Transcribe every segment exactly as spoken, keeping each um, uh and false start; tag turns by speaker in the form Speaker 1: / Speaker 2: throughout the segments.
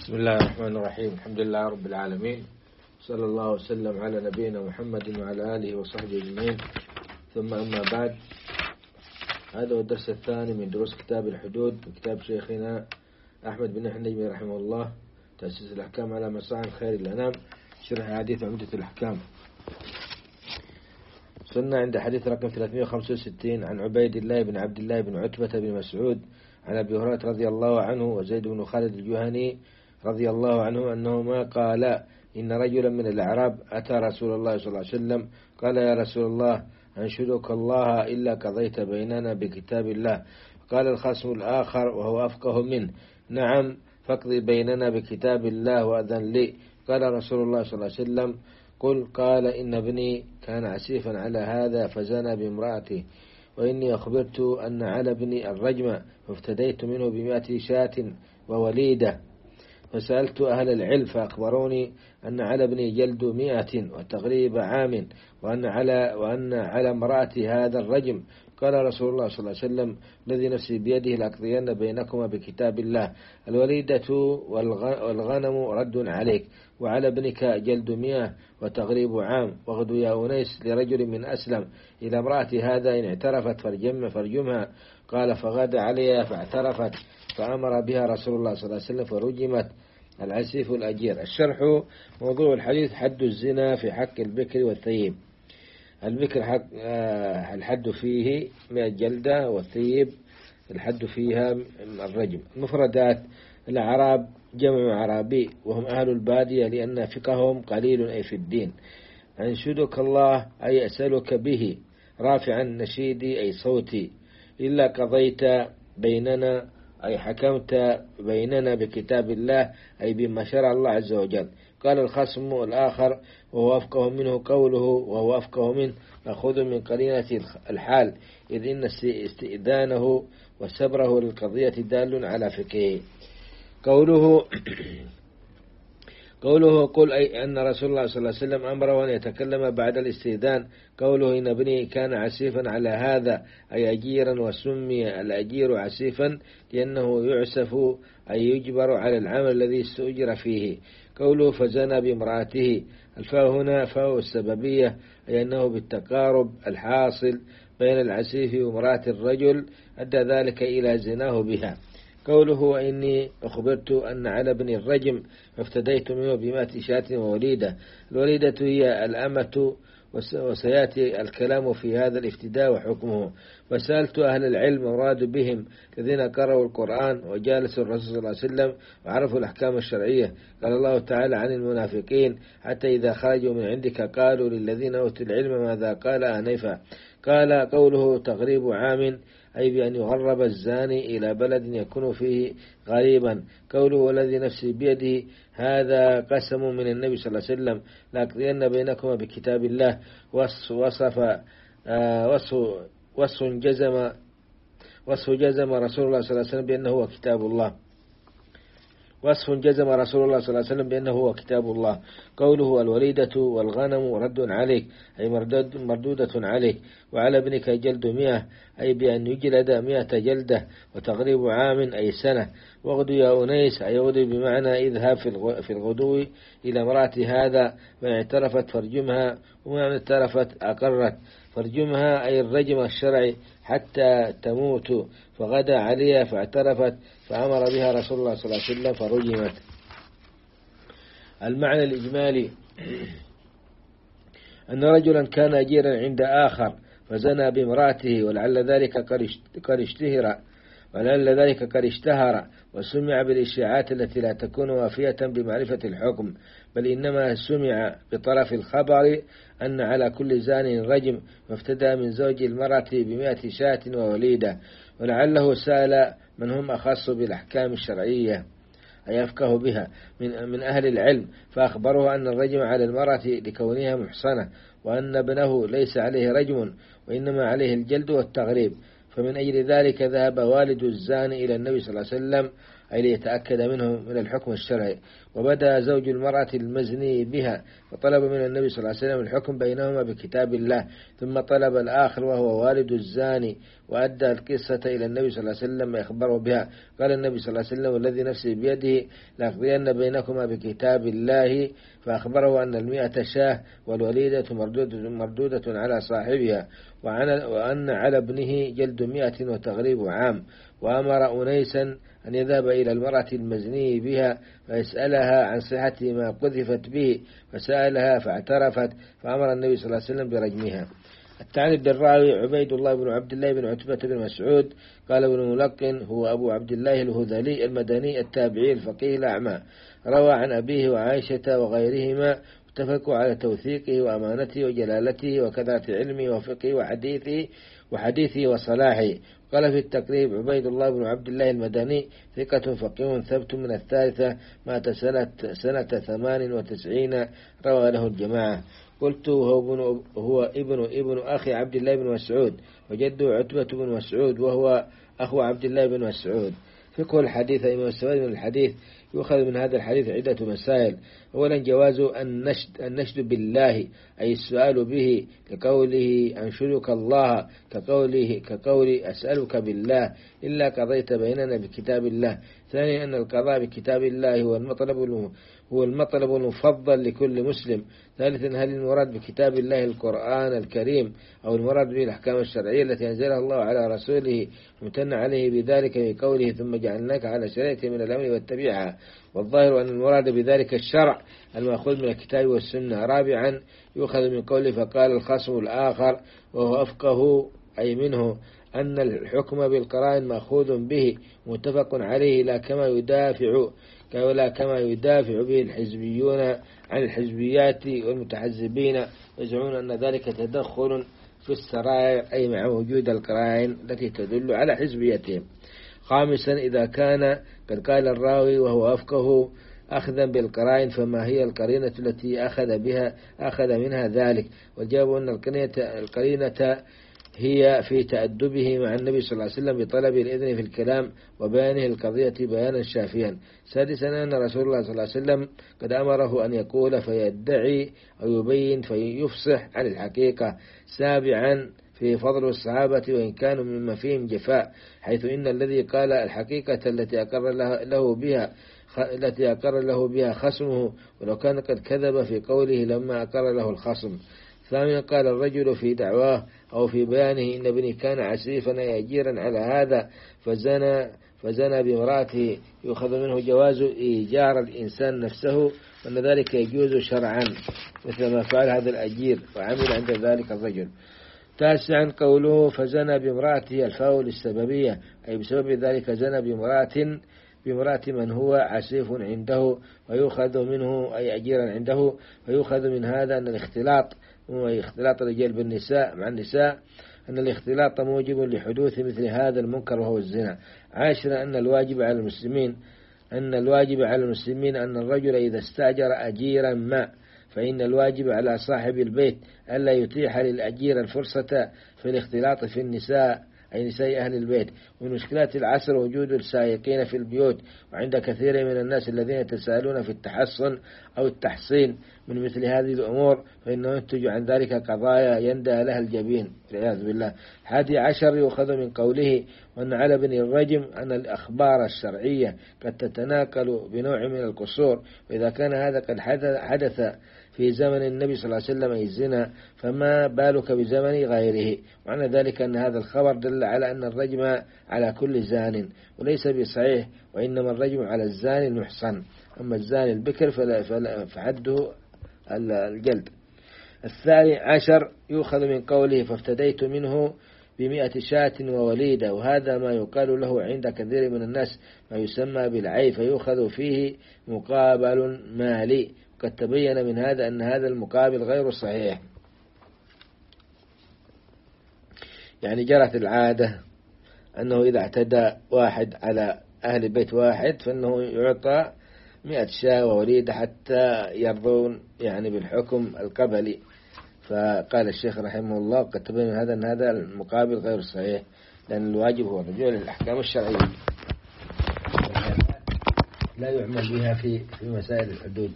Speaker 1: بسم الله الرحمن الرحيم. الحمد لله رب العالمين، صلى الله وسلم على نبينا محمد وعلى آله وصحبه أجمعين، ثم أما بعد. هذا هو الدرس الثاني من دروس كتاب الحدود كتاب شيخنا أحمد بن النجمي رحمه الله، تأسيس الأحكام على مصاعب خير الأنام، شرح حديث عمدة الأحكام. وصلنا عند حديث رقم ثلاثمائة وخمسة وستين عن عبيد الله بن عبد الله بن عتبة بن مسعود عن أبي هريرة رضي الله عنه وزيد بن خالد الجهني رضي الله عنه أنهما قال: إن رجلا من الأعراب أتى رسول الله صلى الله عليه وسلم قال: يا رسول الله، أنشدك الله إلا قضيت بيننا بكتاب الله. قال الخصم الآخر وهو أفقه منه: نعم، فاقضي بيننا بكتاب الله وأذن لي. قال رسول الله صلى الله عليه وسلم: قل. قال: إن ابني كان عسيفا على هذا فزنى بامرأته، وإني أخبرت أن على ابني الرجم فافتديت منه بمئة شاة ووليدة، فسألت أهل العلم فأخبروني أن على ابني جلد مئة وتغريب عام، وأن على وأن على امرأة هذا الرجم. قال رسول الله صلى الله عليه وسلم: الذي نفسي بيده لأقضين بينكما بكتاب الله، الوليدة والغنم رد عليك، وعلى ابنك جلد مئة وتغريب عام. واغدو يا أنيس لرجل من أسلم إلى امرأة هذا، إن اعترفت فرجم فرجمها. قال: فغدا عليها فاعترفت، فأمر بها رسول الله صلى الله عليه وسلم فرجمت. العسيف الأجير. الشرح: موضوع الحديث حد الزنا في حق البكر والثيب. البكر حق الحد فيه مئة جلدة، والثيب الحد فيها الرجم. مفردات: الأعراب جمع عربي وهم أهل البادية لأن فقههم قليل أي في الدين. أنشدك الله أي أسألك به، رافعا نشيدي أي صوتي، إلا قضيت بيننا أي حكمت بيننا بكتاب الله أي بما شرع الله عز وجل. قال الخصم الآخر وهو أفقه منه قوله وهو أفقه منه أخذ من قرينة الحال، إذ إن استئذانه وسبره للقضية دال على فقهه. قوله قوله قل أي أن رسول الله صلى الله عليه وسلم أمره أن يتكلم بعد الاستئذان. قوله إن ابني كان عسيفا على هذا أي أجيرا، وسمي الأجير عسيفا لأنه يعسف أي يجبر على العمل الذي استؤجر فيه. قوله فزنى بامرأته، الفاء هنا فاء السببية، أي أنه بالتقارب الحاصل بين العسيف وامرأة الرجل أدى ذلك إلى زناه بها. قوله إني أخبرت أن على ابن الرجم فافتديت منه بمئة شاة ووليدة. الوليدة هي الأمة، وسيأتي الكلام في هذا الافتداء وحكمه. وسألت أهل العلم مراد بهم الذين قرأوا القرآن وجالسوا الرسول صلى الله عليه وسلم وعرفوا الأحكام الشرعية. قال الله تعالى عن المنافقين: حتى إذا خرجوا من عندك قالوا للذين أوتوا العلم ماذا قال آنفا. قال قوله تغريب عام أي بأن يغرب الزاني إلى بلد يكون فيه غريبا. قوله والذي نفسي بيده، هذا قسم من النبي صلى الله عليه وسلم لأقضين بينكما بكتاب الله. وصف وصف وصف جزم وصف جزم رسول الله صلى الله عليه وسلم بأنه هو كتاب الله وصف جزم رسول الله صلى الله عليه وسلم بأنه هو كتاب الله. قوله الوليدة والغنم رد عليك أي مردود مردودة عليك، وعلى ابنك جلد مئة أي بأن يجلد مئة جلدة، وتغريب عام أي سنة. واغدو يا أنيس أي اغدو بمعنى اذهب في الغدو إلى امرأة هذا، وإن اعترفت فرجمها، وإن اعترفت أقرت. فرجمها أي الرجم الشرعي حتى تموت، فغدا عليها فاعترفت، فأمر بها رسول الله صلى الله عليه وسلم فرجمت. المعنى الإجمالي: أن رجلا كان أجيرا عند آخر فزنى بامرأته، ولعل ذلك قد اشتهر ولعل ذلك قد اشتهر وسمع بالإشاعات التي لا تكون وافية بمعرفة الحكم، بل إنما سمع بطرف الخبر أن على كل زان رجم، وافتدى من زوج المرأة بمئة شاة ووليدة. ولعله سأل من هم أخص بالأحكام الشرعية أي يفقه بها من, من أهل العلم، فأخبره أن الرجم على المرأة لكونها محصنة، وأن ابنه ليس عليه رجم وإنما عليه الجلد والتغريب. فمن أجل ذلك ذهب والد الزاني إلى النبي صلى الله عليه وسلم أي ليتأكد منه من الحكم الشرعي. وبدأ زوج المرأة المزني بها فطلب من النبي صلى الله عليه وسلم الحكم بينهما بكتاب الله، ثم طلب الآخر وهو والد الزاني وأدى القصة إلى النبي صلى الله عليه وسلم يخبره بها. قال النبي صلى الله عليه وسلم: والذي نفسي بيده لأقضين بينكما بكتاب الله. فأخبره أن المئة شاه والوليدة مردودة, مردودة على صاحبها، وأن على ابنه جلد مئة وتغريب عام. وأمر أنيسا أن يذهب إلى المرأة المزني بها فيسألها عن صحة ما قذفت به، فسألها فاعترفت، فأمر النبي صلى الله عليه وسلم برجمها. التعني بالراوي عبيد الله بن عبد الله بن عتبة بن مسعود. قال ابن ملقن: هو أبو عبد الله الهذلي المدني التابعي الفقيه الأعمى، روى عن أبيه وعائشة وغيرهما، اتفقوا على توثيقه وأمانته وجلالته وكثرة علمه وفقه وحديثه وحديثه وصلاحه. قال في التقريب: عبيد الله بن عبد الله المدني ثقة فقيه ثبت من الثالثة، مات سنة, سنة ثمان وتسعين، روى له الجماعة. قلت: هو ابن, هو ابن ابن أخي عبد الله بن مسعود، وجده عتبة بن مسعود وهو أخو عبد الله بن مسعود. فقه الحديث أي مستفاد من الحديث. يؤخذ من هذا الحديث عدة مسائل. أولا جواز النشد, النشد بالله أي السؤال به، كقوله أنشدك الله، كقوله كقول أسألك بالله إلا قضيت بيننا بكتاب الله. ثانيا أن القضاء بكتاب الله هو المطلب هو المطلب المفضل لكل مسلم. ثالثا هل المراد بكتاب الله القرآن الكريم أو المراد به الأحكام الشرعية التي أنزلها الله على رسوله ممتن عليه بذلك بقوله ثم جعلناك على شريعة من الأمر واتبعها. والظاهر أن المراد بذلك الشرع المأخوذ من الكتاب والسنة. رابعا يؤخذ من قوله فقال الخصم الآخر وهو أفقه أي منه أن الحكم بالقرائن مأخوذ به متفق عليه، لا كما يدافع ولا كما يدافع به الحزبيون عن الحزبيات والمتحزبين، يزعمون أن ذلك تدخل في السرائر أي مع وجود القرائن التي تدل على حزبيتهم. خامسا إذا كان قد قال الراوي وهو أفقه أخذا بالقرائن فما هي القرينة التي أخذ بها أخذ منها ذلك؟ والجواب أن القرينة هي في تأدبه مع النبي صلى الله عليه وسلم بطلب الإذن في الكلام وبيانه القضية بيانا شافيا. سادسا أن رسول الله صلى الله عليه وسلم قد أمره أن يقول فيدعي أو يبين فيفصح عن الحقيقة. سابعا في فضل الصحابة وإن كانوا مما فيهم جفاء، حيث إن الذي قال الحقيقة التي أقر له بها التي أقر له بها خصمه ولو كان قد كذب في قوله لما أقر له الخصم. ثامنا قال الرجل في دعواه أو في بيانه إن ابني كان عسيفا أجيرا على هذا فزنى فزنى بامرأته، يؤخذ منه جواز إيجار الإنسان نفسه وأن ذلك يجوز شرعا مثل ما فعل هذا الأجير وعمل عند ذلك الرجل. تاسعا قوله فزنى بامرأته الفاء للسببية أي بسبب ذلك زنى بامرأة بامرأة من هو عسيف عنده ويؤخذ منه أي أجيرا عنده. ويؤخذ من هذا أن الاختلاط هو اختلاط الرجال بالنساء مع النساء أن الاختلاط موجب لحدوث مثل هذا المنكر وهو الزنا. عاشرا أن الواجب على المسلمين أن الواجب على المسلمين أن الرجل إذا استأجر أجيرا ما فإن الواجب على صاحب البيت ألا يتيح للأجير الفرصة في الاختلاط في النساء أي نساء أهل البيت. ومن مشكلات العصر وجود السائقين في البيوت، وعند كثير من الناس الذين يتساءلون في التحصن أو التحصين من مثل هذه الأمور فإنه ينتج عن ذلك قضايا يندى لها الجبين والعياذ بالله. حادي عشر يؤخذ من قوله وأن على بني الرجم أن الأخبار الشرعية قد تتناقل بنوع من القصور، وإذا كان هذا قد حدث في زمن النبي صلى الله عليه وسلم الزنا فما بالك بزمن غيره. معنى ذلك أن هذا الخبر دل على أن الرجم على كل زان وليس بصحيح، وإنما الرجم على الزاني المحصن، أما الزاني البكر فحده الجلد. الثاني عشر يؤخذ من قوله فافتديت منه بمئة شاة ووليدة، وهذا ما يقال له عند كثير من الناس ما يسمى بالعي، فيؤخذ فيه مقابل مالي. قد تبين من هذا أن هذا المقابل غير صحيح، يعني جرت العادة أنه إذا اعتدى واحد على أهل بيت واحد فإنه يعطى مئة شاة ووليدة حتى يرضون يعني بالحكم القبلي. فقال الشيخ رحمه الله قد تبين من هذا أن هذا المقابل غير صحيح، لأن الواجب هو الرجوع للأحكام الشرعية. لا يعمل بها في في مسائل الحدود،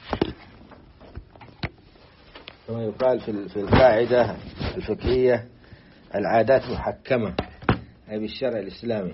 Speaker 1: كما يقال في في القاعدة الفقهية: العادات محكمة، أي بالشرع الإسلامي.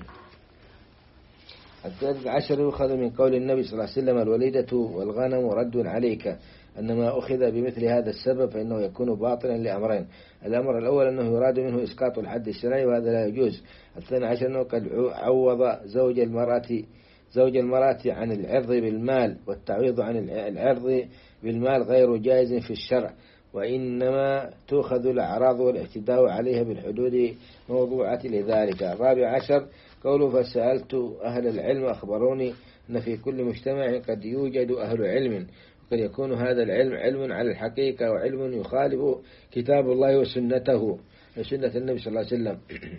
Speaker 1: الثالث عشر يؤخذ من قول النبي صلى الله عليه وسلم: الوليدة والغنم رد عليك، أن ما أخذ بمثل هذا السبب فإنه يكون باطلا لأمرين: الأمر الأول أنه يراد منه إسقاط الحد الشرعي وهذا لا يجوز. الثاني عشر أنه قد عوض زوج المرأة زوج المرأة عن العرض بالمال، والتعويض عن العرض بالمال غير جائز في الشرع، وإنما تؤخذ الأعراض والاعتداء عليها بالحدود موضوعة لذلك. الرابع عشر قوله: فسألت أهل العلم أخبروني أن في كل مجتمع قد يوجد أهل علم، وقد يكون هذا العلم علم على الحقيقة وعلم يخالف كتاب الله وسنته وسنة النبي صلى الله عليه وسلم.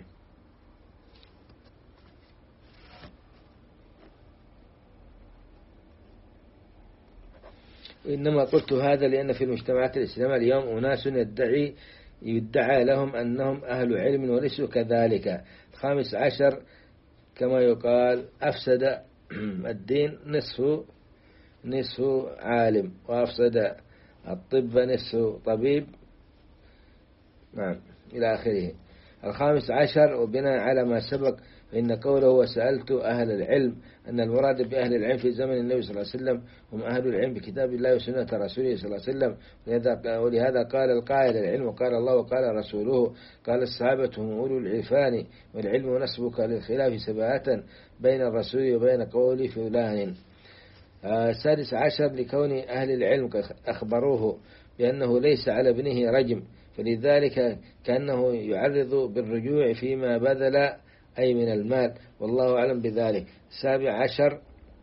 Speaker 1: وإنما قلت هذا لأن في المجتمعات الإسلامية اليوم أناس يدعي يدعى لهم أنهم أهل علم وليسوا كذلك. الخامس عشر كما يقال: أفسد الدين نصف نصف عالم، وأفسد الطب نصف طبيب، نعم إلى آخره. الخامس عشر وبناء على ما سبق فإن قوله: وسألت أهل العلم، أن المراد بأهل العلم في زمن النبي صلى الله عليه وسلم هم أهل العلم بكتاب الله وسنة رسوله صلى الله عليه وسلم، ولهذا قال القائل: العلم قال الله وقال رسوله، قال الصحابة هم أولو العرفان، والعلم نسبك للخلاف سباعة بين الرسول وبين قول فلان. السادس عشر لكون أهل العلم أخبروه بأنه ليس على ابنه رجم، فلذلك كأنه يعرض بالرجوع فيما بذل أي من المال، والله أعلم بذلك. السابع عشر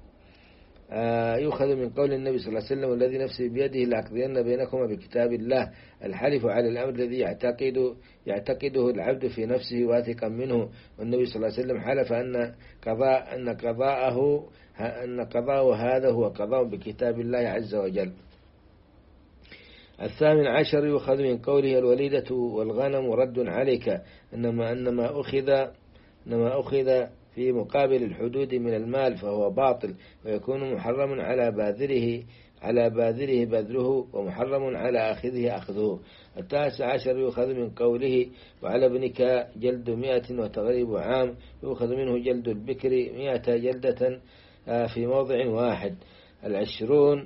Speaker 1: يؤخذ من قول النبي صلى الله عليه وسلم: والذي نفسي بيده لأقضين بينكما بكتاب الله، الحلف على الأمر الذي يعتقد يعتقده العبد في نفسه واثقا منه، والنبي صلى الله عليه وسلم حلف أن قضاء أن قضاءه أن قضاءه هذا هو قضاء بكتاب الله عز وجل. الثامن عشر يؤخذ من قوله: الوليدة والغنم رد عليك، إنما أنما أخذ إنما أخذ في مقابل الحدود من المال فهو باطل، ويكون محرم على باذله على باذله بذله، ومحرم على آخذه أخذه. التاسع عشر يؤخذ من قوله: وعلى ابنك جلد مئة وتغريب عام، يؤخذ منه جلد البكر مئة جلدة في موضع واحد. العشرون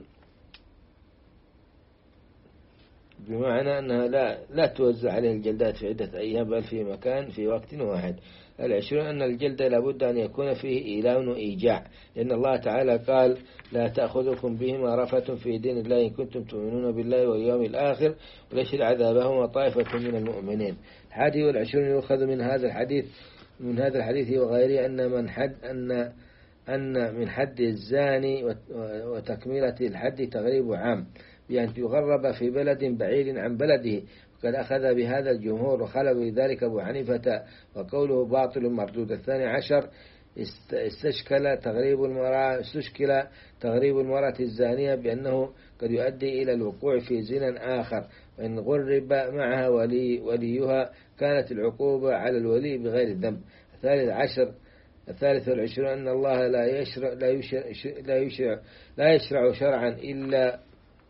Speaker 1: بمعنى أنها لا لا توزع عليه الجلدات في عدة أيام، بل في مكان في وقت واحد. العشرون أن الجلد لابد أن يكون فيه إيلام وإيجاع، لأن الله تعالى قال: لا تأخذكم بهما رفة في دين الله إن كنتم تؤمنون بالله واليوم الآخر وليشهد عذابهما طائفة من المؤمنين. الحادي والعشرون يؤخذ من هذا الحديث من هذا الحديث وغيره أن من حد أن أن من حد الزاني وتكملة الحد تغريب عام، بأن يغرب في بلد بعيد عن بلده، وقد أخذ بهذا الجمهور وخالف بذلك أبو حنيفة، وقوله باطل مردود. الثاني عشر استشكل تغريب المرأة استشكل تغريب المرأة الزانية بأنه قد يؤدي إلى الوقوع في زنا آخر، وإن غرب معها ولي وليها كانت العقوبة على الولي بغير ذنب. الثالث عشر الثالث والعشرون أن الله لا يشرع لا يشرع لا يشرع, لا يشرع شرعا إلا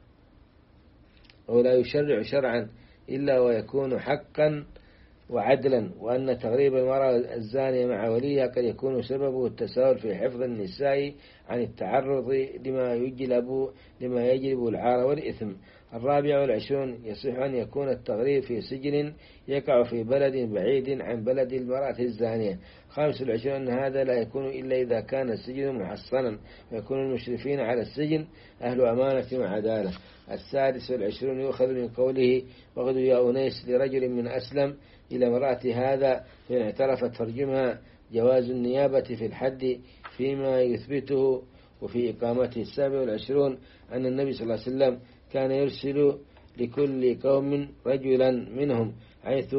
Speaker 1: أو لا يشرع شرعا إلا ويكون حقا وعدلا، وأن تغريب المرأة الزانية مع وليها قد يكون سببه التساهل في حفظ النساء عن التعرض لما يجلب لما يجلب العار والإثم. الرابع والعشرون يصح أن يكون التغريب في سجن يقع في بلد بعيد عن بلد المرأة الزانية. خامس والعشرون أن هذا لا يكون إلا إذا كان السجن محصنا، ويكون المشرفين على السجن أهل أمانة وعدالة. السادس والعشرون يؤخذ من قوله: وغدوا يا أنيس لرجل من أسلم إلى امرأة هذا فإن اعترفت فرجمها جواز النيابة في الحد فيما يثبته وفي إقامته. السابع والعشرون أن النبي صلى الله عليه وسلم كان يرسل لكل قوم رجلا منهم، حيث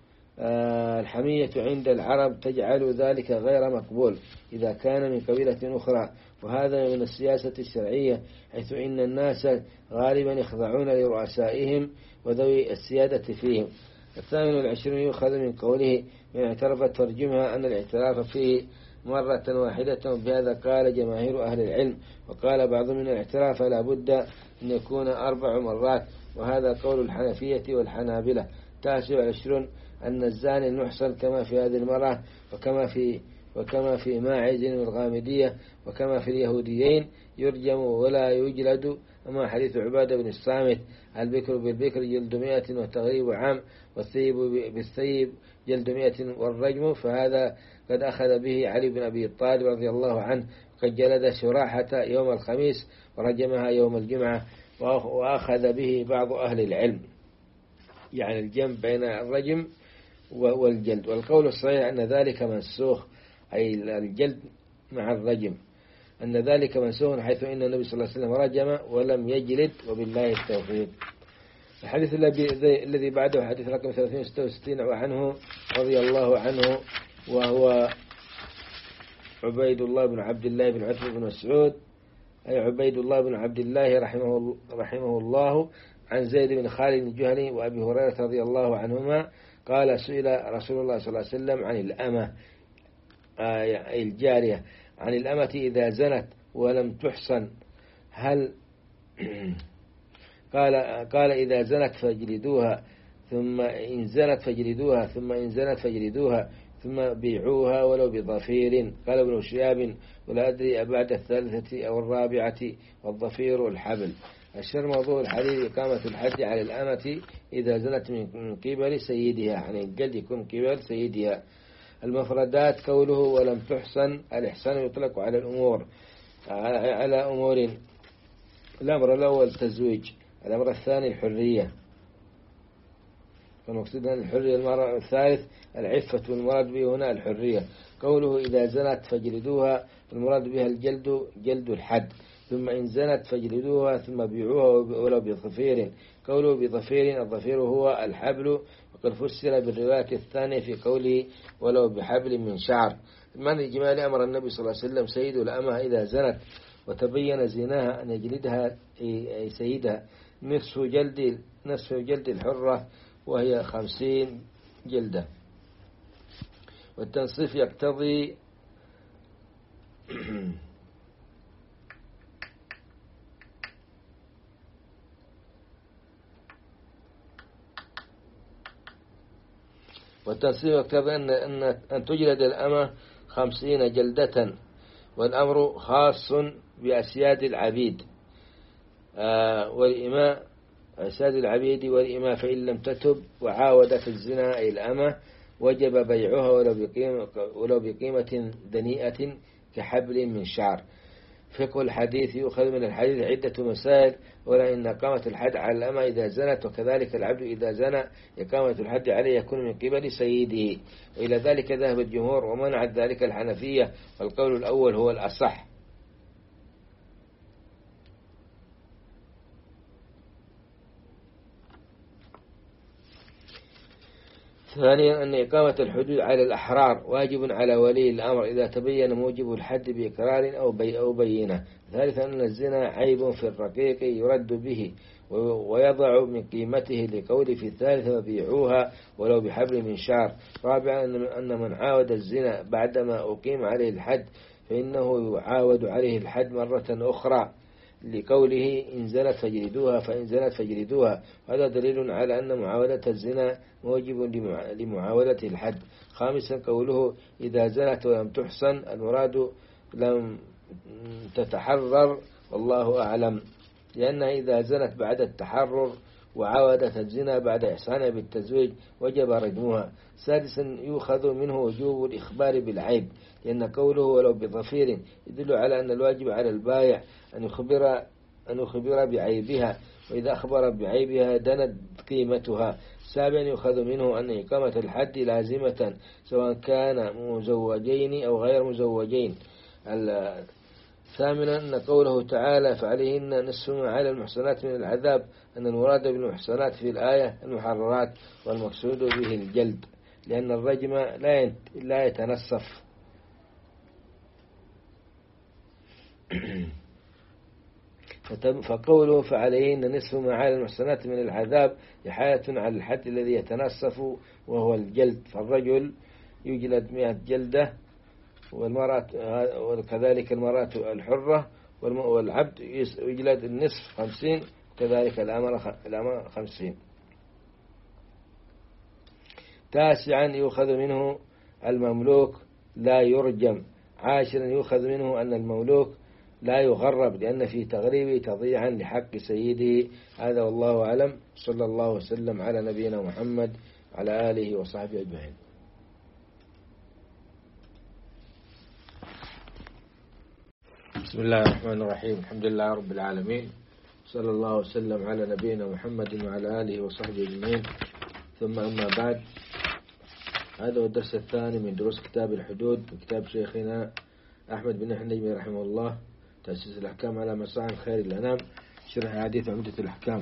Speaker 1: الحمية عند العرب تجعل ذلك غير مقبول إذا كان من قبيلة أخرى، وهذا من السياسة الشرعية، حيث إن الناس غالبا يخضعون لرؤسائهم وذوي السيادة فيهم. الثامن والعشرون يؤخذ من قوله: من اعترفت فرجمها أن الاعتراف فيه مرة واحدة. بهذا قال جماهير أهل العلم، وقال بعض من الاعتراف لا بد أن يكون أربع مرات، وهذا قول الحنفية والحنابلة. تاسع وعشرون أن الزاني المحصن كما في هذه المرة وكما في وكما في ماعز والغامدية وكما في اليهوديين يرجم ولا يجلد. أما حديث عبادة بن الصامت البكر بالبكر جلد مئة وتغريب عام، والثيب بالثيب جلد مئة والرجم، فهذا قد أخذ به علي بن أبي طالب رضي الله عنه، قد جلد شراحة يوم الخميس ورجمها يوم الجمعة. وأخذ به بعض أهل العلم، يعني الجمع بين الرجم والجلد. والقول الصحيح أن ذلك منسوخ، أي الجلد مع الرجم، أن ذلك منسوخ، حيث إن النبي صلى الله عليه وسلم رجم ولم يجلد، وبالله التوفيق. الحديث الذي بعده حديث رقم ثلاثمائة وستة وستين وعنه رضي الله عنه، وهو عبيد الله بن عبد الله بن عتبة بن مسعود، أي عبيد الله بن عبد الله رحمه, رحمه الله، عن زيد بن خالد الجهني وأبي هريرة رضي الله عنهما قال سئل رسول الله صلى الله عليه وسلم عن الأمة، أي الجارية، عن الأمة إذا زنت ولم تحصن هل قال قال إذا زنت فاجلدوها، ثم إن زنت فاجلدوها، ثم إن زنت فاجلدوها، ثم بيعوها ولو بضفير. قال ابن شهاب ولا أدري بعد الثالثة أو الرابعة، والضفير الحبل. الشر موضوع الحديث إقامة الحد على الأمة إذا زنت من قبل سيدها، يعني الجلد يكون قبل سيدها. المفردات قوله ولم تحصن، الإحسان يطلق على الأمور على أمور. الأمر الأول تزويج، الأمر الثاني الحرية، فالمقصود أن الحرية. المرة الثالث العفة، والمراد به هنا الحرية. قوله إذا زنت فاجلدوها، المراد بها الجلد جلد الحد. ثم إن زنت فاجلدوها، ثم بيعوها ولو بضفير. قوله بضفير، الضفير هو الحبل، وقد فسر بالرواية الثانية في قوله ولو بحبل من شعر. من إجمال أمر النبي صلى الله عليه وسلم سيد الأمة إذا زنت وتبين زناها أن يجلدها أي سيدها نصف جلد نصف جلد الحرة، وهي خمسين جلدة. والتنصيف يقتضي والتنصيف يقتضي أن أن أن تجلد الأمة خمسين جلدة. والأمر خاص بأسياد العبيد آه والإماء، أسياد العبيد والإماء، فإن لم تتب وعاودت الزنا أي الأمة وجب بيعها ولو بقيمة, ولو بقيمة دنيئة كحبل من شعر. فقه الحديث يؤخذ من الحديث عدة مسائل، ولا إن إقامة الحد على الأمة إذا زنت، وكذلك العبد إذا زنى إقامة الحد عليه يكون من قبل سيده، وإلى ذلك ذهب الجمهور، ومنعت ذلك الحنفية، والقول الأول هو الأصح. ثانيا أن إقامة الحدود على الأحرار واجب على ولي الأمر إذا تبين موجب الحد بإقرار أو بي أو بينة. ثالثا أن الزنا عيب في الرقيق يرد به ويضع من قيمته لقول في الثالث وبيعوها ولو بحبل من شعر. رابعا أن من عاود الزنا بعدما أقيم عليه الحد فإنه يعاود عليه الحد مرة أخرى لقوله إن زنت فاجلدوها، فإن زنت فاجلدوها. هذا دليل على أن معاودة الزنا موجب لمعاودة الحد. خامسا قوله إذا زنت ولم تحصن، المراد لم تتحرر، والله أعلم، لأنها إذا زنت بعد التحرر وعاودت الزنا بعد إحصانها بالتزويج وجب رجمها. سادسا يؤخذ منه وجوب الإخبار بالعيب، لأن قوله ولو بضفير يدل على أن الواجب على البائع أن يخبر أن يخبر بعيبها، وإذا أخبر بعيبها دنت قيمتها. سابعا يؤخذ منه أن إقامة الحد لازمة سواء كان مزوجين أو غير مزوجين. ثامنا أن قوله تعالى فعليهن نصف ما على المحصنات من العذاب، أن المراد بالمحصنات في الآية المحررات، والمقصود به الجلد، لأن الرجم لا يتنصف. فقوله فعليهن نصف ما على المحصنات من العذاب إحالة على الحد الذي يتنصف وهو الجلد، فالرجل يجلد مئة جلدة والمرأة وكذلك المرأة الحرة والعبد يجلد النصف خمسين، كذلك الأمة خمسين. تاسعا يؤخذ منه المملوك لا يرجم. عاشرا يؤخذ منه أن المملوك لا يغرب، لأن في تغريبه تضيعا لحق سيده. هذا والله أعلم. صلى الله وسلم على نبينا محمد على آله وصحبه أجمعين. بسم الله الرحمن الرحيم. الحمد لله رب العالمين، صلى الله وسلم على نبينا محمد وعلى آله وصحبه أجمعين. ثم أما بعد، هذا هو الدرس الثاني من دروس كتاب الحدود، كتاب شيخنا أحمد بن النجمي رحمه الله، تأسيس الأحكام على مصاعب خير الأنام، شرح حديث عمدة الأحكام.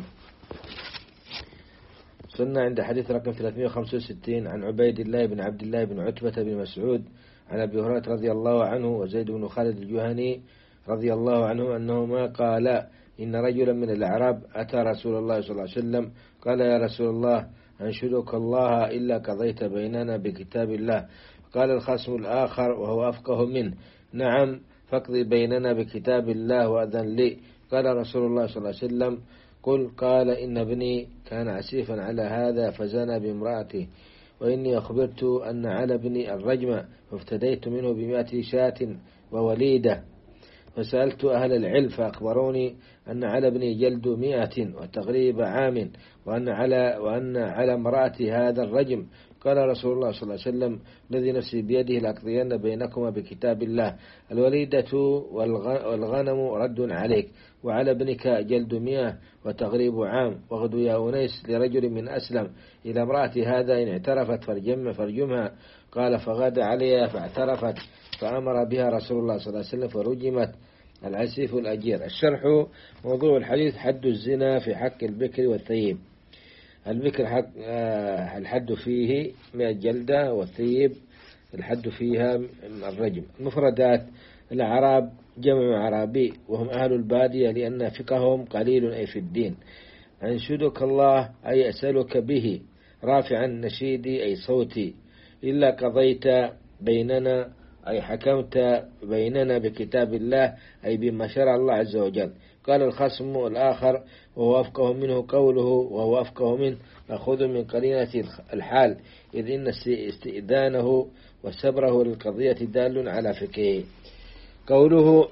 Speaker 1: صرنا عند حديث رقم ثلاثمائة وخمسة وستين عن عبيد الله بن عبد الله بن عتبة بن مسعود عن أبي هريرة رضي الله عنه وزيد بن خالد الجهني رضي الله عنه أنهما قال: إن رجلا من الأعراب أتى رسول الله صلى الله عليه وسلم قال: يا رسول الله، أنشدك الله إلا قضيت بيننا بكتاب الله. قال الخصم الآخر وهو أفقه منه: نعم، فاقضي بيننا بكتاب الله وأذن لي. قال رسول الله صلى الله عليه وسلم: قل. قال: إن ابني كان عسيفا على هذا فزنى بامرأته، وإني أخبرت أن على ابني الرجم، فافتديت منه بمئة شاة ووليدة. فسألت أهل العلم فأخبروني أن على ابني جلد مئة وتغريب عام، وأن على وأن على امرأة هذا الرجم. قال رسول الله صلى الله عليه وسلم: الذي نفسي بيده لأقضين بينكما بكتاب الله. الوليدة والغنم رد عليك، وعلى ابنك جلد مئة وتغريب عام. واغدو يا أنيس لرجل من أسلم إلى امرأة هذا، إن اعترفت فرجم فرجمها. قال: فغدا عليها فاعترفت، فأمر بها رسول الله صلى الله عليه وسلم فرجمت. العسيف الأجير. الشرح. موضوع الحديث: حد الزنا في حق البكر والثيب. البكر حق الحد فيه مئة جلدة، والثيب الحد فيها الرجم. المفردات: الأعراب جمع عربي، وهم أهل البادية لأن فقههم قليل أي في الدين. أنشدك الله أي أسألك به، رافعا نشيدي أي صوتي. إلا قضيت بيننا أي حكمت بيننا بكتاب الله، أي بما شرع الله عز وجل. قال الخصم الآخر وهو أفقه منه قوله وهو أفقه منه أخذ من قرينة الحال، إذ إن استئذانه وسبره للقضية دال على فقهه. قوله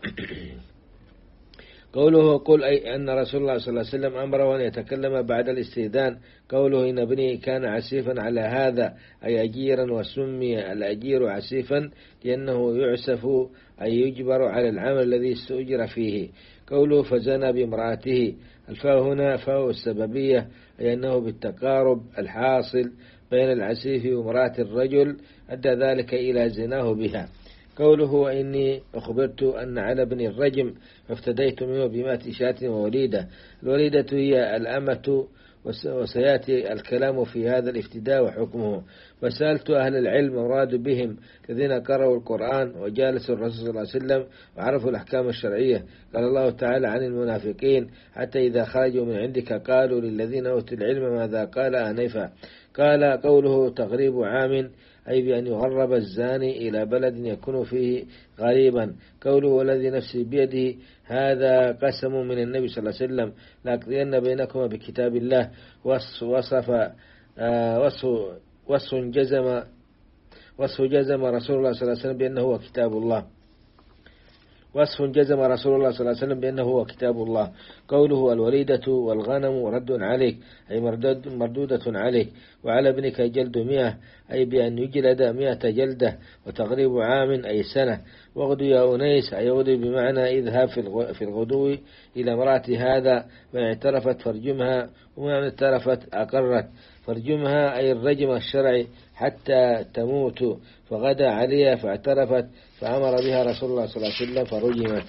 Speaker 1: قوله قل أي أن رسول الله صلى الله عليه وسلم أمره أن يتكلم بعد الاستئذان. قوله إن ابني كان عسيفا على هذا أي أجيرا، وسمي الأجير عسيفا لأنه يعسف أي يجبر على العمل الذي استؤجر فيه. قوله فزنى بامرأته، الفاء هنا فاء السببية، أي أنه بالتقارب الحاصل بين العسيف وامرأة الرجل أدى ذلك إلى زناه بها. قوله إني أخبرت أن على ابن الرجم فافتديت منه بمئة شاة ووليدة. الوليدة هي الأمة، وسيأتي الكلام في هذا الافتداء وحكمه. وسألت أهل العلم مراد بهم الذين قرأوا القرآن وجالسوا الرسول صلى الله عليه وسلم وعرفوا الأحكام الشرعية. قال الله تعالى عن المنافقين: حتى إذا خرجوا من عندك قالوا للذين أوتوا العلم ماذا قال آنفا. قال قوله تغريب عام أي بأن يغرب الزاني إلى بلد يكون فيه غريبا. قوله والذي نفسي بيده، هذا قسم من النبي صلى الله عليه وسلم لأقضين بينكما بكتاب الله. وصف وصف وصف جزم وصف جزم رسول الله صلى الله عليه وسلم بأنه هو كتاب الله. وصف جزم رسول الله صلى الله عليه وسلم بأنه هو كتاب الله. قوله الوليدة والغنم رد عليك أي مردودة عليك. وعلى ابنك جلد مئة أي بأن يجلد مئة جلدة، وتغريب عام أي سنة. واغدو يا أنيس أي اغدو بمعنى اذهب في الغدو إلى امرأة هذا، وإن اعترفت فرجمها، وإن اعترفت أقرت. فرجمها أي الرجم الشرعي حتى تموت. فغدا عليها فاعترفت، فأمر بها رسول الله صلى الله عليه وسلم فرجمت.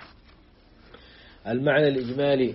Speaker 1: المعنى الإجمالي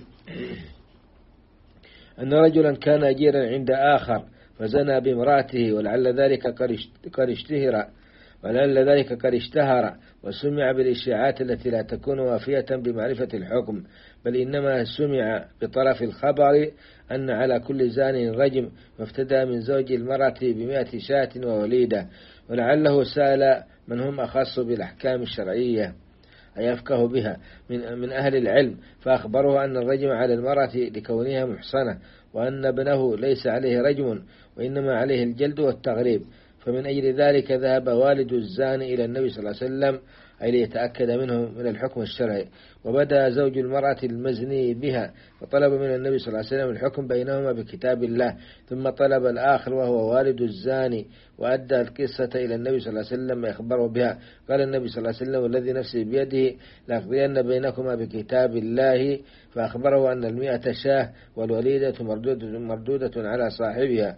Speaker 1: أن رجلا كان أجيرا عند آخر فزنى بامرأته، ولعل ذلك قد اشتهر ولعل ذلك قد اشتهر وسمع بالإشاعات التي لا تكون وافية بمعرفة الحكم، بل إنما سمع بطرف الخبر أن على كل زان رجم، وافتدى من زوج المرأة بمئة شاة ووليدة. ولعله سأل من هم أخص بالأحكام الشرعية أي أفقه بها من من أهل العلم، فأخبره أن الرجم على المرأة لكونها محصنة، وأن ابنه ليس عليه رجم وإنما عليه الجلد والتغريب. فمن أجل ذلك ذهب والد الزاني إلى النبي صلى الله عليه وسلم أي ليتأكد منه من الحكم الشرعي، وبدأ زوج المرأة المزني بها فطلب من النبي صلى الله عليه وسلم الحكم بينهما بكتاب الله، ثم طلب الآخر وهو والد الزاني وأدى القصة إلى النبي صلى الله عليه وسلم يخبره بها. قال النبي صلى الله عليه وسلم والذي نفسي بيده لأقضين بينكما بكتاب الله، فأخبره أن المئة شاه والوليدة مردودة, مردودة على صاحبها،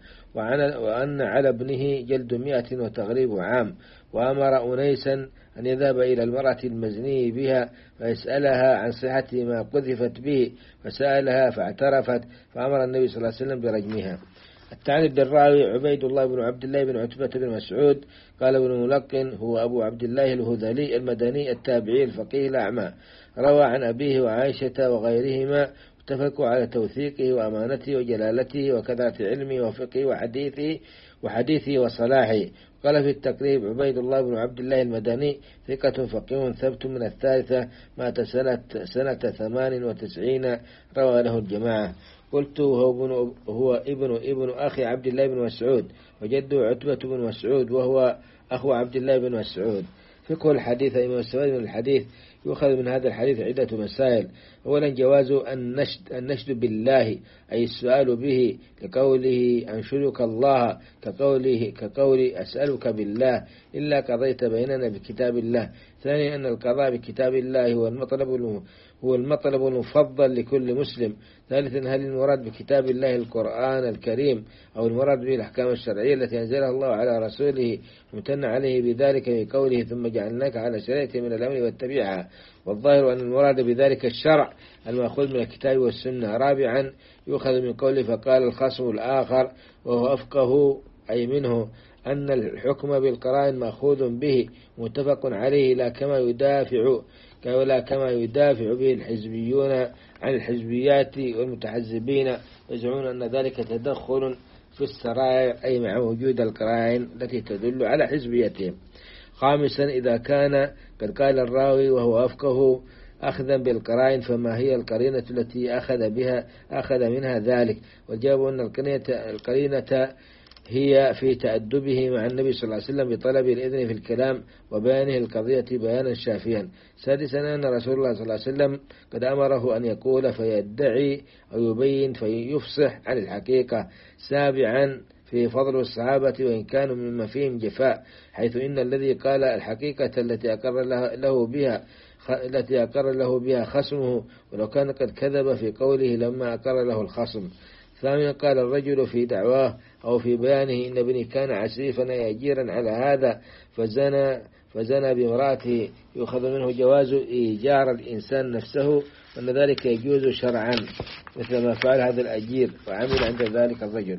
Speaker 1: وأن على ابنه جلد مئة وتغريب عام. وأمر أنيسا أن يذهب إلى المرأة المزني بها فيسألها عن صحة ما قذفت به، فسألها فاعترفت، فأمر النبي صلى الله عليه وسلم برجمها. التعني بالراوي عبيد الله بن عبد الله بن عتبة بن مسعود. قال ابن ملقن هو أبو عبد الله الهذلي المدني التابعي الفقيه الأعمى، روى عن أبيه وعائشة وغيرهما، اتفقوا على توثيقه وأمانته وجلالته وكثرة علمه وفقه وحديثه وحديثه وصلاحه. قال في التقريب عبيد الله بن عبد الله المدني ثقة فقيه ثبت من الثالثة مات سنة, سنة ثمان وتسعين، روى له الجماعة. قلت هو ابن, هو ابن ابن أخي عبد الله بن مسعود، وجده عتبة بن مسعود وهو أخو عبد الله بن مسعود. فقه الحديث أي مستفاد من الحديث يؤخذ من هذا الحديث عدة مسائل. أولا جواز النشد, النشد بالله أي السؤال به، كقوله أنشدك الله، كقوله كقول أسألك بالله إلا قضيت بيننا بكتاب الله. ثانيا أن القضاء بكتاب الله هو المطلب هو المطلب المفضل لكل مسلم. ثالثا هل المراد بكتاب الله القرآن الكريم أو المراد به الأحكام الشرعية التي أنزلها الله على رسوله وامتن عليه بذلك بقوله ثم جعلناك على شريعة من الأمر واتبعها؟ والظاهر أن المراد بذلك الشرع المأخوذ من الكتاب والسنة. رابعا يؤخذ من قوله فقال الخصم الآخر وهو أفقه أي منه أن الحكم بالقرائن مأخوذ به متفق عليه لا كما يدافع ولا كما يدافع به الحزبيون عن الحزبيات والمتحزبين، يزعمون أن ذلك تدخل في السرائر أي مع وجود القرائن التي تدل على حزبيتهم. خامسا إذا كان قد قال الراوي وهو أفقه أخذا بالقرائن فما هي القرينة التي أخذ بها أخذ منها ذلك؟ والجواب أن القرينة هي في تأدبه مع النبي صلى الله عليه وسلم بطلب الإذن في الكلام وبيانه القضية بيانا شافيا. سادسا أن رسول الله صلى الله عليه وسلم قد أمره أن يقول فيدعي أو يبين فيفصح عن الحقيقة. سابعا في فضل الصحابة وإن كانوا مما فيهم جفاء، حيث إن الذي قال الحقيقة التي أقر له بها التي أقر له بها خصمه ولو كان قد كذب في قوله لما أقر له الخصم. ثامنا قال الرجل في دعواه أو في بيانه إن ابني كان عسيفا أجيرا على هذا فزنى فزنى بامرأته، يؤخذ منه جواز إيجار الإنسان نفسه وأن ذلك يجوز شرعا مثل ما فعل هذا الأجير وعمل عند ذلك الرجل.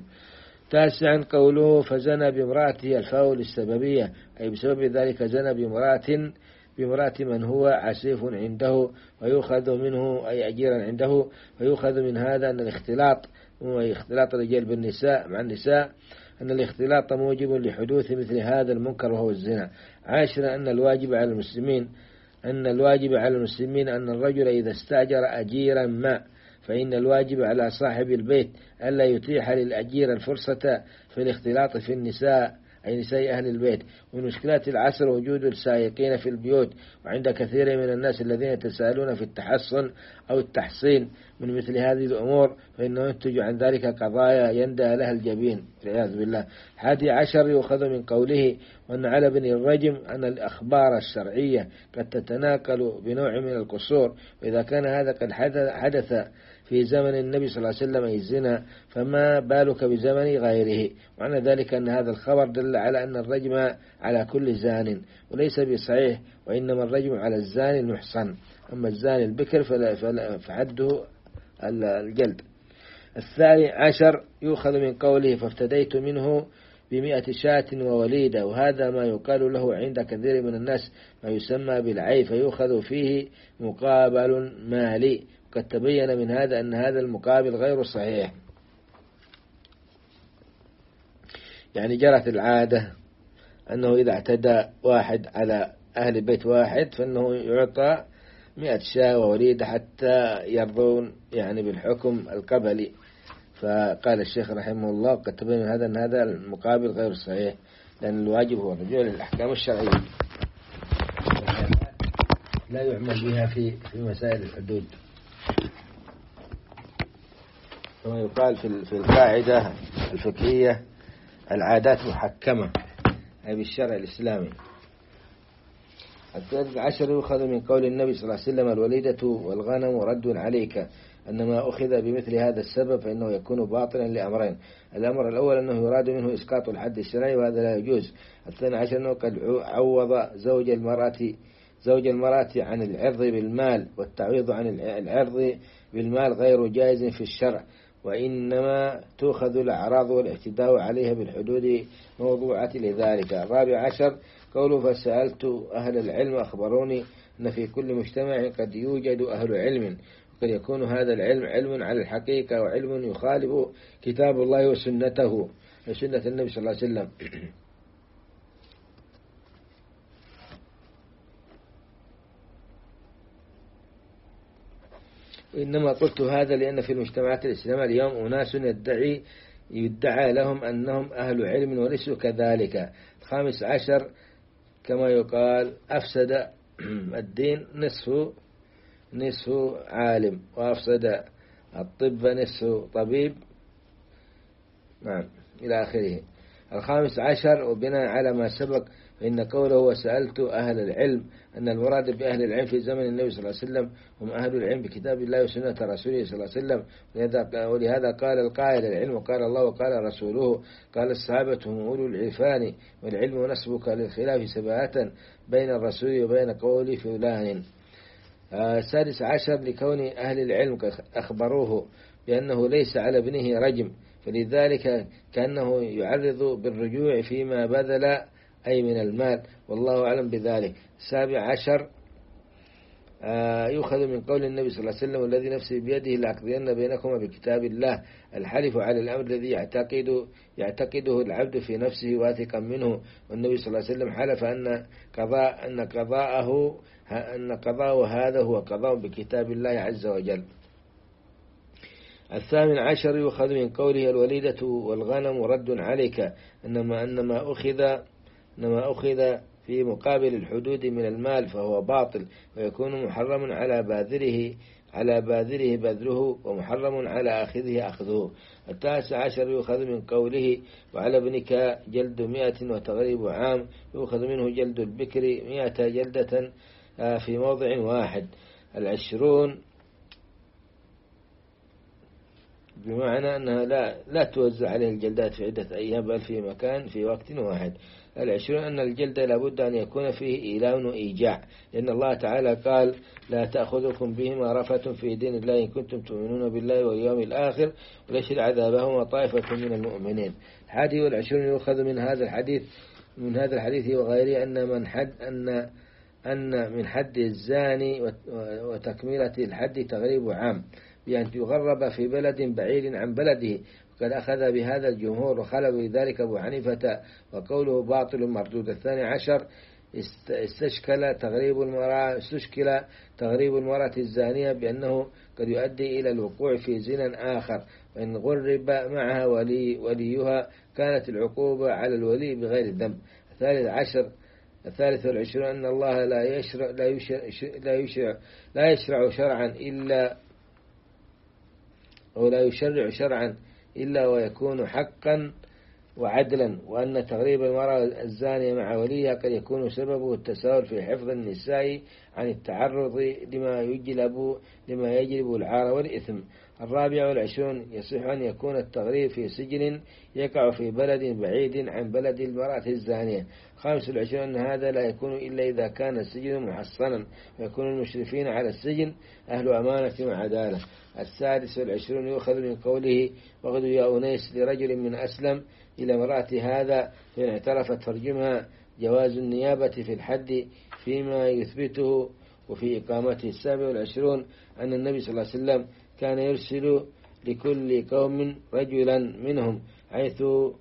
Speaker 1: تاسعا قوله فزنى بامرأته الفاء للسببية أي بسبب ذلك زنى بامرأة بامرأة من هو عسيف عنده ويؤخذ منه أي أجيرا عنده. ويؤخذ من هذا أن الاختلاط هو اختلاط الرجال بالنساء مع النساء أن الاختلاط موجب لحدوث مثل هذا المنكر وهو الزنا. عاشرا أن الواجب على المسلمين أن الواجب على المسلمين أن الرجل إذا استأجر أجيرا ما فإن الواجب على صاحب البيت ألا يتيح للأجير الفرصة في الاختلاط في النساء أي نساء أهل البيت. ومن مشكلات العصر وجود السائقين في البيوت، وعند كثير من الناس الذين يتساءلون في التحصن أو التحصين من مثل هذه الأمور فإنه ينتج عن ذلك قضايا يندى لها الجبين والعياذ بالله. حادي عشر يؤخذ من قوله وأن على بني الرجم أن الأخبار الشرعية قد تتناقل بنوع من القصور، وإذا كان هذا قد حدث في زمن النبي صلى الله عليه وسلم الزنا فما بالك بزمن غيره. وعن ذلك أن هذا الخبر دل على أن الرجم على كل زان وليس بصحيح، وإنما الرجم على الزاني المحصن، أما الزاني البكر فحده الجلد. الثاني عشر يؤخذ من قوله فافتديت منه بمئة شاة ووليدة، وهذا ما يقال له عند كثير من الناس ما يسمى بالعي، فيؤخذ فيه مقابل مالي. قد تبين من هذا أن هذا المقابل غير صحيح، يعني جرت العادة أنه إذا اعتدى واحد على أهل بيت واحد فإنه يعطى مئة شاة ووليدة حتى يرضون يعني بالحكم القبلي. فقال الشيخ رحمه الله قد تبين هذا أن هذا المقابل غير صحيح، لأن الواجب هو الرجوع للأحكام الشرعية لا يعمل بها في في مسائل الحدود، كما يقال في في القاعدة الفقهية العادات محكمة أي بالشرع الإسلامي. الثالث عشر يؤخذ من قول النبي صلى الله عليه وسلم الوليدة والغنم رد عليك، أن ما أخذ بمثل هذا السبب فإنه يكون باطلا لأمرين. الأمر الأول أنه يراد منه إسقاط الحد الشرعي وهذا لا يجوز. الثاني عشر أنه قد عوض زوج المرأة زوج المرأة عن العرض بالمال، والتعويض عن العرض بالمال غير جائز في الشرع، وإنما تؤخذ الأعراض والاعتداء عليها بالحدود موضوعة لذلك. الرابع عشر قوله فسألت أهل العلم أخبروني أن في كل مجتمع قد يوجد أهل علم، وقد يكون هذا العلم علم على الحقيقة وعلم يخالف كتاب الله وسنته وسنة النبي صلى الله عليه وسلم. وإنما قلت هذا لأن في المجتمعات الإسلامية اليوم أناس يدعي يدعى لهم أنهم أهل علم وليسوا كذلك. الخامس عشر كما يقال أفسد الدين نصف نصف عالم، وأفسد الطب نصف طبيب، نعم إلى آخره. الخامس عشر وبناء على ما سبق فإن قوله وسألت أهل العلم أن المراد بأهل العلم في زمن النبي صلى الله عليه وسلم هم أهل العلم بكتاب الله وسنة رسوله صلى الله عليه وسلم، ولهذا قال القائل العلم قال الله وقال رسوله، قال الصحابة هم أولو العرفان والعلم نسبك للخلاف سباعة بين الرسول وبين قول فلان. السادس عشر لكون أهل العلم أخبروه بأنه ليس على ابنه رجم، فلذلك كأنه يعرض بالرجوع فيما بذل أي من المال، والله أعلم بذلك. السابع عشر يؤخذ من قول النبي صلى الله عليه وسلم والذي نفسي بيده لأقضين بينكما بكتاب الله، الحلف على الأمر الذي يعتقد يعتقده العبد في نفسه واثقا منه، والنبي صلى الله عليه وسلم حلف أن قضاء أن قضاءه أن قضاءه هذا هو قضاء بكتاب الله عز وجل. الثامن عشر يؤخذ من قوله الوليدة والغنم رد عليك، أنما أنما أخذ إنما أخذ في مقابل الحدود من المال فهو باطل، ويكون محرم على باذله على باذله بذله ومحرم على أخذه أخذه. التاسع عشر يؤخذ من قوله وعلى ابنك جلد مئة وتغريب عام، يؤخذ منه جلد البكر مئة جلدة في موضع واحد. العشرون بمعنى أنها لا لا توزع عليه الجلدات في عدة أيام بل في مكان في وقت واحد. العشرون أن الجلد لابد أن يكون فيه إيلام وإيجاع، لأن الله تعالى قال لا تأخذكم بهما رفة في دين الله إن كنتم تؤمنون بالله واليوم الآخر وليشهد عذابهما طائفة من المؤمنين. الحادي والعشرون يؤخذ من هذا الحديث من هذا الحديث وغيره أن من حد أن أن من حد الزاني وتكملة الحد تغريب عام، بأن يغرب في بلد بعيد عن بلده، وقد أخذ بهذا الجمهور وخالف بذلك أبو حنيفة وقوله باطل مردود. الثاني عشر استشكل تغريب المرأة استشكل تغريب المرأة الزانية بأنه قد يؤدي إلى الوقوع في زنا آخر، وإن غرب معها ولي وليها كانت العقوبة على الولي بغير ذنب. الثالث عشر الثالث والعشرون أن الله لا يشرع لا يشرع لا يشرع, لا يشرع شرعا إلا أو لا يشرع شرعا إلا ويكون حقا وعدلا، وأن تغريب المرأة الزانية مع وليها قد يكون سببه التساهل في حفظ النساء عن التعرض لما يجلب لما يجلب العار والإثم. الرابع والعشرون يصح أن يكون التغريب في سجن يقع في بلد بعيد عن بلد المرأة الزانية. خامس والعشرون أن هذا لا يكون إلا إذا كان السجن محصنا، ويكون المشرفين على السجن أهل أمانة وعدالة. السادس والعشرون يؤخذ من قوله وغدوا يا أنيس لرجل من أسلم إلى امرأة هذا فإن اعترفت فرجمها جواز النيابة في الحد فيما يثبته وفي إقامته. السابع والعشرون أن النبي صلى الله عليه وسلم كان يرسل لكل قوم رجلا منهم حيث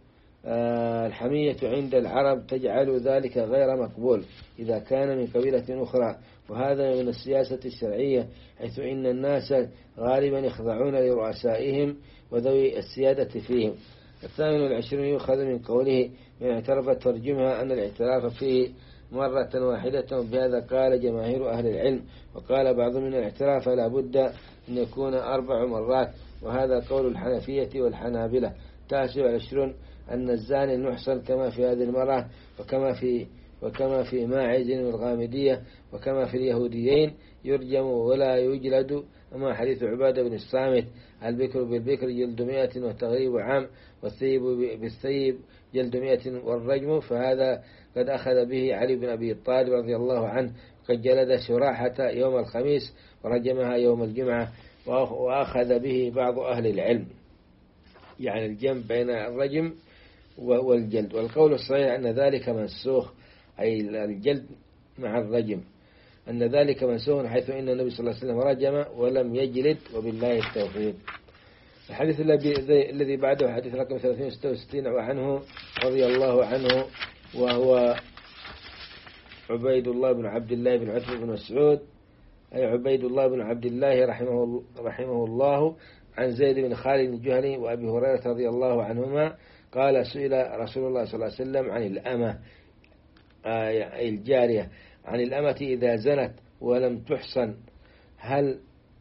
Speaker 1: الحمية عند العرب تجعل ذلك غير مقبول إذا كان من قبيلة أخرى، وهذا من السياسة الشرعية، حيث إن الناس غالبا يخضعون لرؤسائهم وذوي السيادة فيهم. الثامن والعشرون يؤخذ من قوله من اعترف ترجمها أن الاعتراف فيه مرة واحدة، وبهذا قال جماهير أهل العلم. وقال بعض من الاعتراف لا بد أن يكون أربع مرات، وهذا قول الحنفية والحنابلة. التاسع والعشرون أن الزاني المحصن كما في هذه المرة وكما في وكما في ماعز والغامدية وكما في اليهوديين يرجم ولا يجلد. أما حديث عبادة بن الصامت البكر بالبكر جلد مئة وتغريب عام، والثيب بالثيب جلد مئة والرجم، فهذا قد أخذ به علي بن أبي طالب رضي الله عنه، قد جلد شراحة يوم الخميس ورجمها يوم الجمعة. وأخذ به بعض أهل العلم، يعني الجمع بين الرجم والجلد. والقول الصحيح أن ذلك منسوخ، أي الجلد مع الرجم، أن ذلك منسوخ، حيث إن النبي صلى الله عليه وسلم رجم ولم يجلد، وبالله التوفيق. الحديث الذي بعده حديث رقم ثلاثمائة وستة وستين وعنه رضي الله عنه، وهو عبيد الله بن عبد الله بن عتبة بن مسعود، أي عبيد الله بن عبد الله رحمه, رحمه الله، عن زيد بن خالد الجهني وأبي هريرة رضي الله عنهما قال سئل رسول الله صلى الله عليه وسلم عن الأمة، أي الجارية، عن الأمة إذا زنت ولم تحصن هل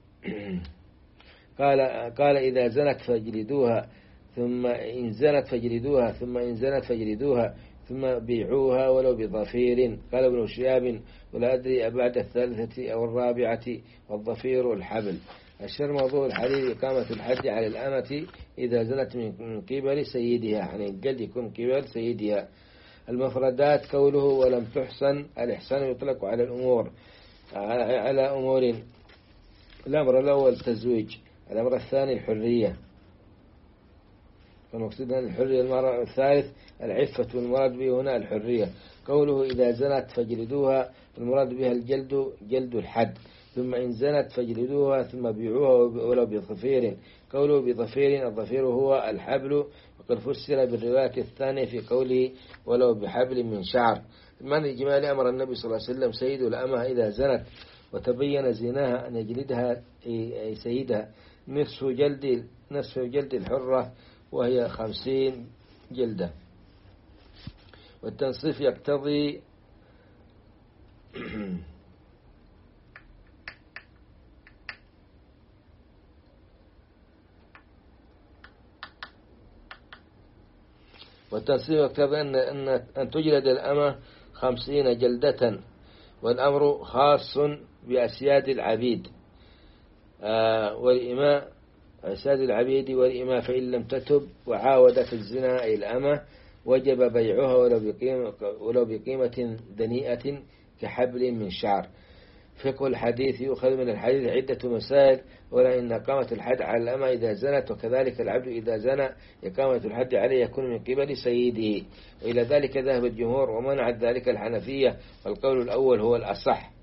Speaker 1: قال قال إذا زنت فاجلدوها، ثم إن زنت فاجلدوها، ثم إن زنت فاجلدوها، ثم بيعوها ولو بظفير. قال ابن شهاب ولا أدري أبعد الثالثة أو الرابعة، والظفير الحبل. الشر موضوع الحديث إقامة الحد على الأمة إذا زنت من قبل سيدها، يعني الجلد يكون قبل سيدها. المفردات قوله ولم تحصن، الإحسان يطلق على الأمور على أمور. الأمر الأول التزويج، الأمر الثاني الحرية، فالمقصود أن الحرية. المرة الثالث العفة، والمراد به هنا الحرية. قوله إذا زنت فاجلدوها، المراد بها الجلد جلد الحد. ثم إن زنت فاجلدوها، ثم بيعوها ولو بظفير. قوله بظفير، الظفير هو الحبل، وقد فسر بالرواية الثانية في قوله ولو بحبل من شعر. من إجمال أمر النبي صلى الله عليه وسلم سيد الأمة إذا زنت وتبين زناها أن يجلدها أي سيدها نصف جلد نصف جلد الحرة، وهي خمسين جلدة. والتنصيف يقتضي والتنصيف يقتضي أن أن أن تجلد الأمة خمسين جلدة. والأمر خاص بأسياد العبيد آه والإماء، أسياد العبيد والإماء، فإن لم تتب وعاودت الزنا أي الأمة وجب بيعها ولو بقيمة, ولو بقيمة دنيئة كحبل من شعر. فقه الحديث يؤخذ من الحديث عدة مسائل، ولا إن إقامة الحد على الأمة إذا زنت، وكذلك العبد إذا زنى إقامة الحد عليه يكون من قبل سيده، وإلى ذلك ذهب الجمهور، ومنعت ذلك الحنفية، والقول الأول هو الأصح.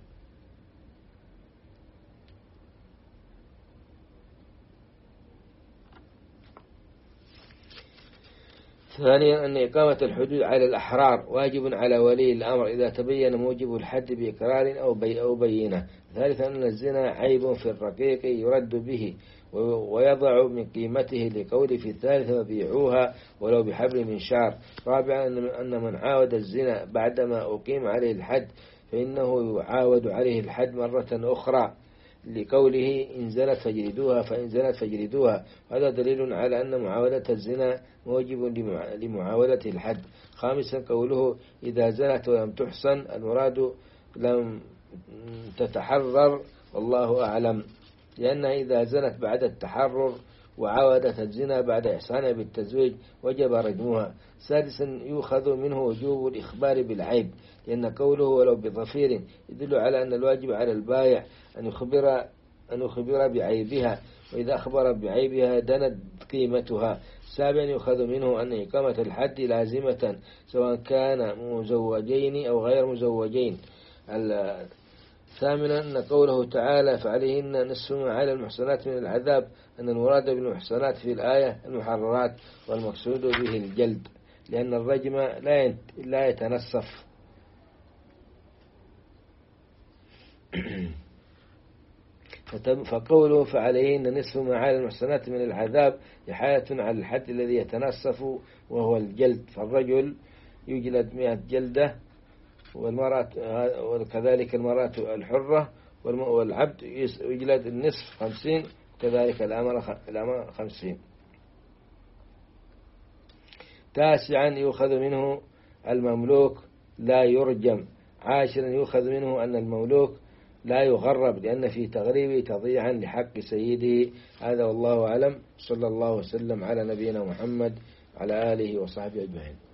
Speaker 1: ثانيا أن إقامة الحدود على الأحرار واجب على ولي الأمر إذا تبين موجب الحد بإقرار أو بي أو بينة. ثالثا أن الزنا عيب في الرقيق يرد به ويضع من قيمته لقول في الثالث وبيعوها ولو بحبل من شعر. رابعا أن من عاود الزنا بعدما أقيم عليه الحد فإنه يعاود عليه الحد مرة أخرى لقوله إن زنت فاجلدوها، فإن زنت فاجلدوها. هذا دليل على أن معاودة الزنا موجب لمعاودة الحد. خامسا قوله إذا زنت ولم تحصن، المراد لم تتحرر، والله أعلم، لأنها إذا زنت بعد التحرر وعاودت الزنا بعد إحصانها بالتزويج وجب رجمها. سادسا يؤخذ منه وجوب الإخبار بالعيب، لأن قوله ولو بظفير يدل على أن الواجب على البائع أن يخبر أن يخبر بعيبها، وإذا أخبر بعيبها دنت قيمتها. سابعا يؤخذ منه أن إقامة الحد لازمة سواء كان مزوجين أو غير مزوجين. ثامنا أن قوله تعالى فعليهن نصف ما على المحصنات من العذاب، أن المراد بالمحصنات في الآية المحررات، والمقصود به الجلد. لأن الرجم لا لا يتنصف. فقوله فعليهن نصف ما على المحصنات من العذاب إحالة على الحد الذي يتنصف وهو الجلد، فالرجل يجلد مئة جلدة، والمرأة وكذلك المرأة الحرة، والعبد يجلد النصف خمسين، كذلك الأمر خمسين. تاسعا يؤخذ منه المملوك لا يرجم. عاشرا يؤخذ منه أن المملوك لا يغرب، لأن في تغريبه تضيعا لحق سيده. هذا والله أعلم. صلى الله وسلم على نبينا محمد على آله وصحبه أجمعين.